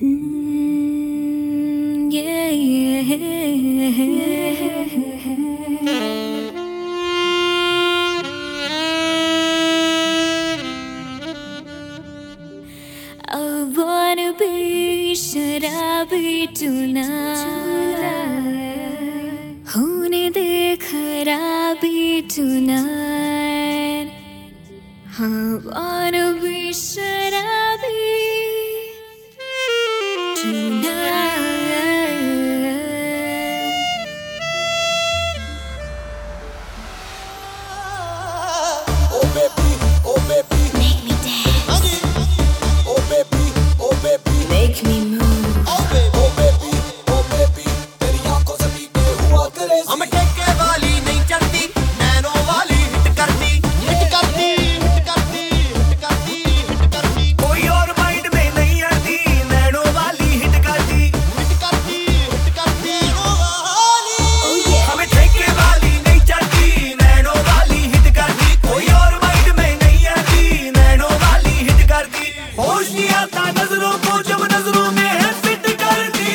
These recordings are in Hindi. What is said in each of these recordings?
I wanna be शराबी tonight, होने दे खराबी tonight. I wanna be शराबी tonight. Oh baby, Make me dance, oh baby, make me move. oh baby, तेरी आंखों से पीके हुआ करे सी। हम ठेके वाली नहीं चढ़ती, नैनो वाली हिट करती, हिट करती, हिट करती, हिट करती, हिट करती। कोई और माइंड में नहीं आती, नैनो वाली हिट करती, हिट करती, हिट करती, नैनो वाली। Oh yeah. हम ठेके वाली नहीं चढ़ती, नैनो वाली हिट करती। कोई और माइंड में नहीं आती, नैनो वाली हिट करती। होश नहीं आता नजरों को जब नजरों में है फिट करती,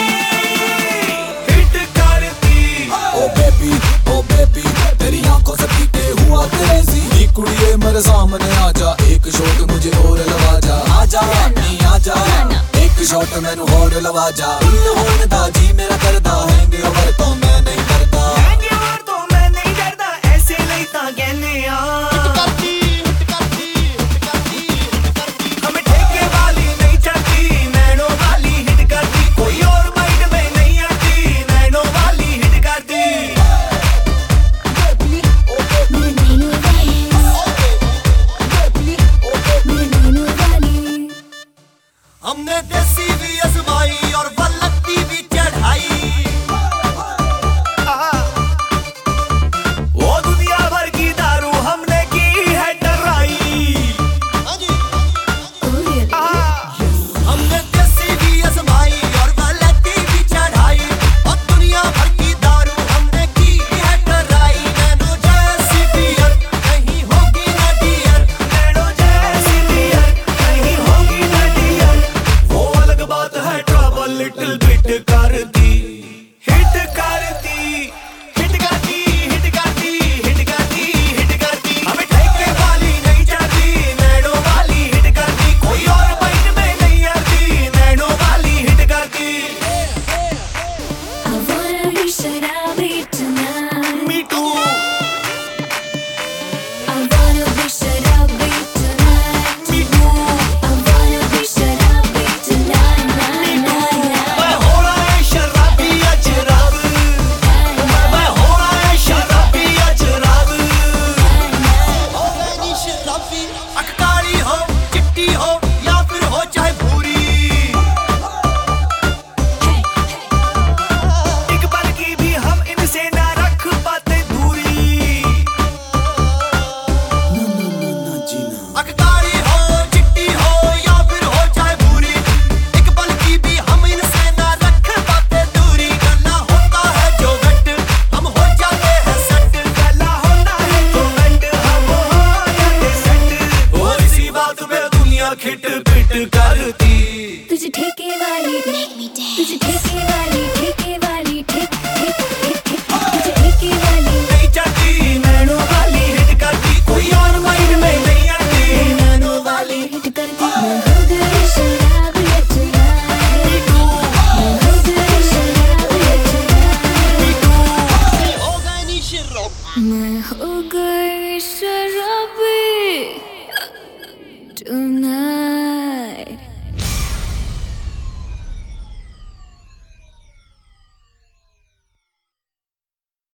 हिट करती। Oh baby, तेरी आंखों से पीके हुआ करे सी। नी कुड़िए मेरे सामने आजा, एक शॉट मुझे और लगा जा। आजा नहीं आजा, एक शॉट मैनू और लगा जा। दिल होने दा जी मेरा करदा, हैंगे ओवर तो मैं नहीं करता। हैंगे ओवर तो मैं नहीं डरदा, ऐसे लेता कहने यार। हिट करती, हिट करती, हिट करती, हिट करती। हम ठेके वाली नहीं चढ़ती, नैनो वाली हिट करती। कोई और माइंड में नहीं आती, नैनो वाली हिट करती। हमने देसी भी आजमाई और वल्लती भी चढ़ाई। वो दुनिया भर की दारू हमने की है टराई। हमने देसी भी आजमाई और वल्लती भी चढ़ाई। और दुनिया भर की दारू हमने की है टराई। नैनो जैसी बियर कहीं होगी ना डियर, नैनो जैसी बियर कहीं होगी ना डियर। वो अलग बात है ट्रबल लिटिल बिट करती, हिट करती, हिट करती, हिट करती, हिट करती, हिट करती। हमें ठेके वाली नहीं चढ़ती, नैनो वाली हिट करती। कोई और माइंड में नहीं आती, नैनो वाली हिट करती। I wanna be शराबी tonight. Me too. I wanna be शराबी tonight. Me too. I wanna be शराबी tonight. मैं हो रहा है शराबी अजराब, मैं हो रहा है शराबी अजराब। हो गई शराबी, अख काली हो चिट्टी हो या फिर हो चाहे भूरी। एक पल की भी हम इनसे ना रख पाते दूरी। अख काली हो चिट्टी हो या फिर हो चाहे भूरी। एक पल की भी हम इनसे ना रख पाते दूरी। गला होता है जो वेट हम हो जाते हैं सेट। गला होता है जो वेट हम हो जाते सेट। और इसी बात पे दुनिया खिट पिट करती। तुझे ठेके वाली make me dance. तुझे ठेके वाली तुझे ठेके वाली नहीं चढ़ती, नैनो वाली हिट करती। कोई और माइंड में नहीं आती, नैनो वाली हिट करती। मैं हो गई शराबी tonight. Me to. मैं हो गई शराबी tonight. हो गई नी शराब। मैं हो गई शराबी tonight.